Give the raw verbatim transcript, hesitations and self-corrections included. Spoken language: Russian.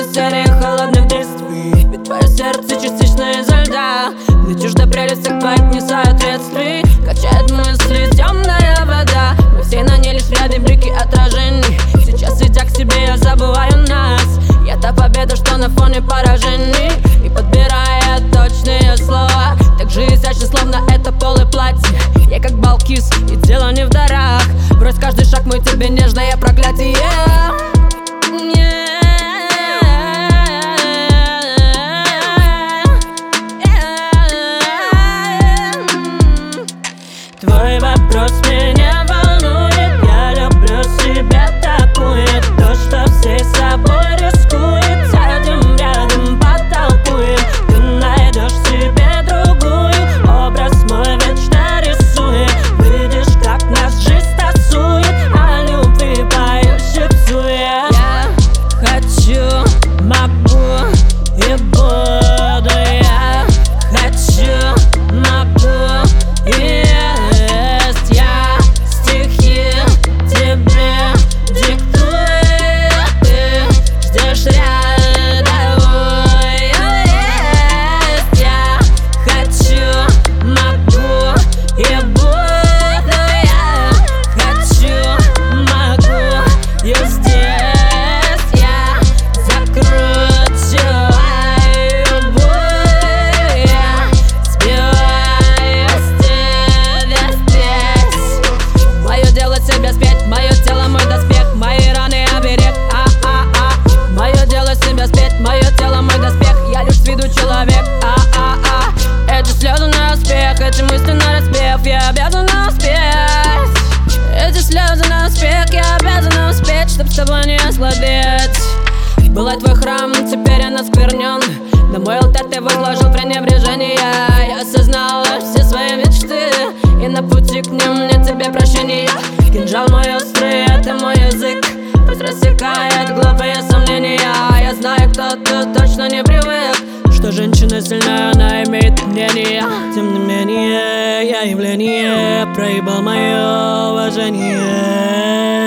серии холодных действий. Ведь твое сердце частично изо льда. Мне чужда прелесть всех твоих несоответствий. Качает мысли темная вода. Мы все на ней лишь ряды блики отражений. Сейчас, идя к себе, я забываю нас. Я та победа, что на фоне поражений. И подбирая точные слова, так же изящно, словно это полы платье. Я как Балкис, и дело не в дарах. Брось каждый шаг мой тебе нежное проклятие. Твой вопрос меня волнует. Я люблю себя такую. То, что всей собой рискует. Сядем рядом, потолкуем. Ты найдешь себе другую. Образ мой вечно рисует. Видишь, как нас жизнь тасует. А любви поющих псует. Я хочу, могу и буду. Я хочу, могу и человек, а-а-а. Эти слезы на успех, эти мысли на распев. Я обязана успеть. Эти слезы на успех, я обязана успеть, чтоб с тобой не ослабеть. Была твой храм, но теперь он осквернен. На мой алтарь ты возложил пренебрежение. Я осознала все свои мечты, и на пути к ним нет тебе прощения. Кинжал мой острый, это мой язык. Пусть рассекает глупые сомнения. Я знаю, кто тут точно не привык, что женщина сильная, она имеет мнение. Тем не менее, я явление, проебал мое уважение.